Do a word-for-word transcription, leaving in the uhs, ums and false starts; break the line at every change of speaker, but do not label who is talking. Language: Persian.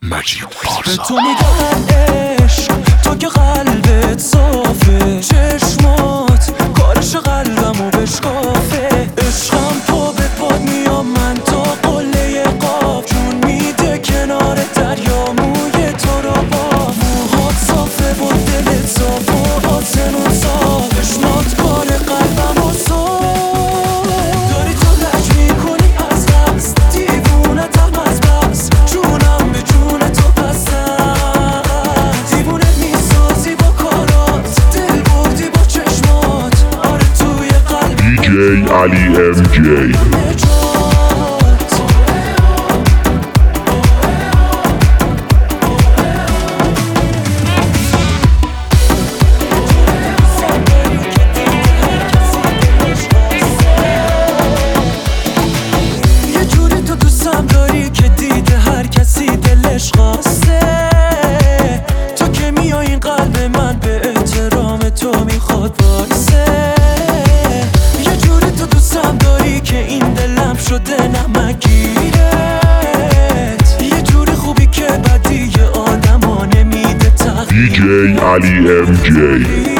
مجید پارسا.
به تو میگن عشق، تو که قلبت صافه، چشمات کارش قلبمو بشکافه. عشقم تو به پاد میام من تا قله قاف، جون میده کنار دریا موی تو رو با. موهات صافه و دلت صاف و آسمون صاف، چشمات کار قلبمو صاف. داری تو لج میکنی از قصد، دیوونتم از بس، جونم به جون تو بستم. دیوونه میسازی با کارات، دل بردی با چشمات، آره توی قلبی
دی جی علی ام جی.
یه جوری تو دوستم داری که دیده هر کسی دلش خواسته. تو که میای این قلب من به احترام تو میخواد وایسه. یه جوری تو دوستم داری که این دلم شده نمکگیرت. یه جوری خوبی که بدی آدم ها نمیده تغییر.
دی جی علی ام جی.